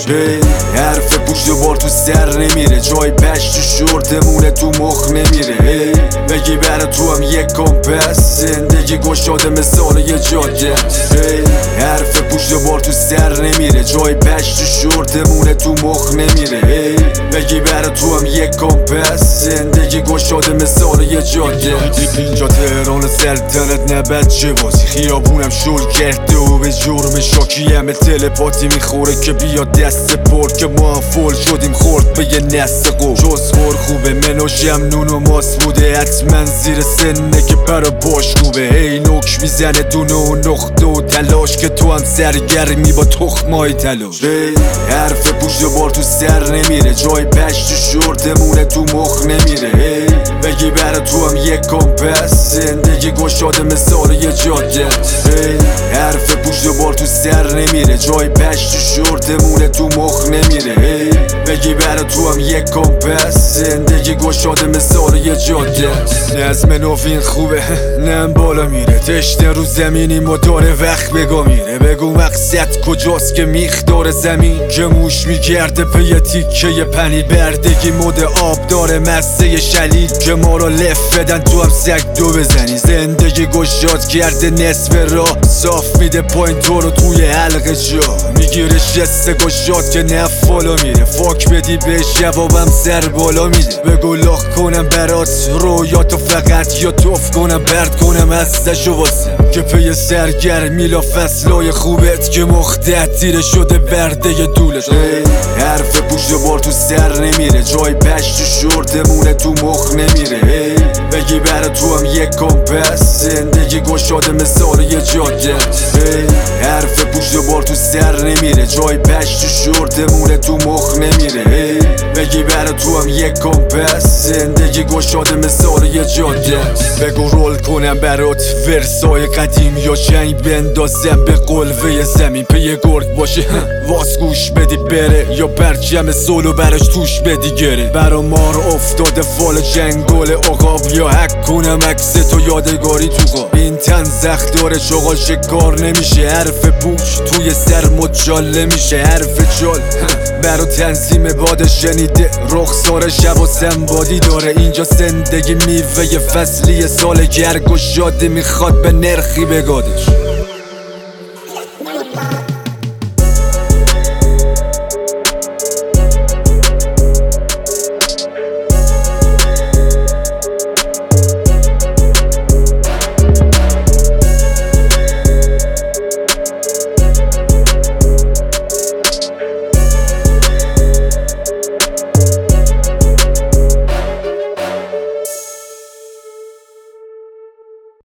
حرف پشت بار تو سر نمیره، جای پشت تو شورتمونه تو مخ نمیره. بگی برا تو هم یک کمپس، زندگی گشاده مثال یه جاده. حرف پشت بار تو سر نمیره، جای پشت تو شورتمونه تو مخ نمیره. بگی برا تو هم یک کمپس، زندگی گشاده مثال یه جاده. اینجا تهران سلطنت نه بچه بازی، خیابونم شل کرده و به جرم شاکی همه تلپاتی میخوره که بیا دست پر، که ما هم فول شدیم خورد به یه نسق و جز خور خوبه. منوشم نون و ماس بوده حتما زیر سنه که برا باش خوبه. هی نوک میزنه دونه و نقطه و تلاش که تو هم سرگرمی با تخمای تلاش. حرف پوشت بار تو سر نمیره، جای پشت تو شورتمونه تو مخ نمیره. بگی برا تو هم یک کمپس، زندگی گشاده مثال یه جاده. حرف پوشت بار تو سر نمیره، جای پشت تو شورتمونه تو مخ نمیره. بگی برا تو هم یک کمپس، زندگی گشاده مثال یه جاده. نظم نوین خوبه نم بالا میره، تشنه رو زمینیم و داره وقت بگا میره. بگو مقصد کجاست که میخداره زمین، که موش میگرده به یه تیکه یه پنی. بردگی مد آب داره مسته شلیل، که ما رو لف بدن تو هم سگ دو بزنی. زندگی گشاد کرده نصف راه، صاف میده پایین تو رو توی حلقه جا. میگیره شسته گشاد که نفالا میره، فاک بدی بهش جوابم سر بالا میده. بگو لاخ کنم برات رویاتو فقط، یا توف کنم برد کنم هستشو واسه، که پی سرگرمی لا فصلای خوبت که مخته تیره شده برده یه دولت. حرف پوشت بار تو سر نمیره، جای پشت تو شورتمونه تو مخ نمیره. بگی برا تو هم یک کمپس، زندگی گشاده مثال یه جاده. حرف پوشت بار تو سر نمیره، جای پشت تو شورتمونه تو مخ نمیره. بگی برا تو هم یک کمپس، زندگی گشاده مثال یه جاده. بگو رول کنم برات ورسای قدیم، یا جنگ بندازم به قلوه زمین. پی گرگ باشه واس گوش بدی بره، یا برچم سولو براش توش بدی گره. برا مار افتاده فال جنگل عقاب، یا حک کنم عکس تو یادگاری تو قاب. این تن زخ داره چغال شکار نمیشه، حرف پوش توی سر مچاله میشه. حرف جال برا تنظیم باد شنیده، رخسار شب و سنبادی داره. اینجا زندگی میوه فصلی سال گرگ و شادی، میخواد به نرخی بگادش.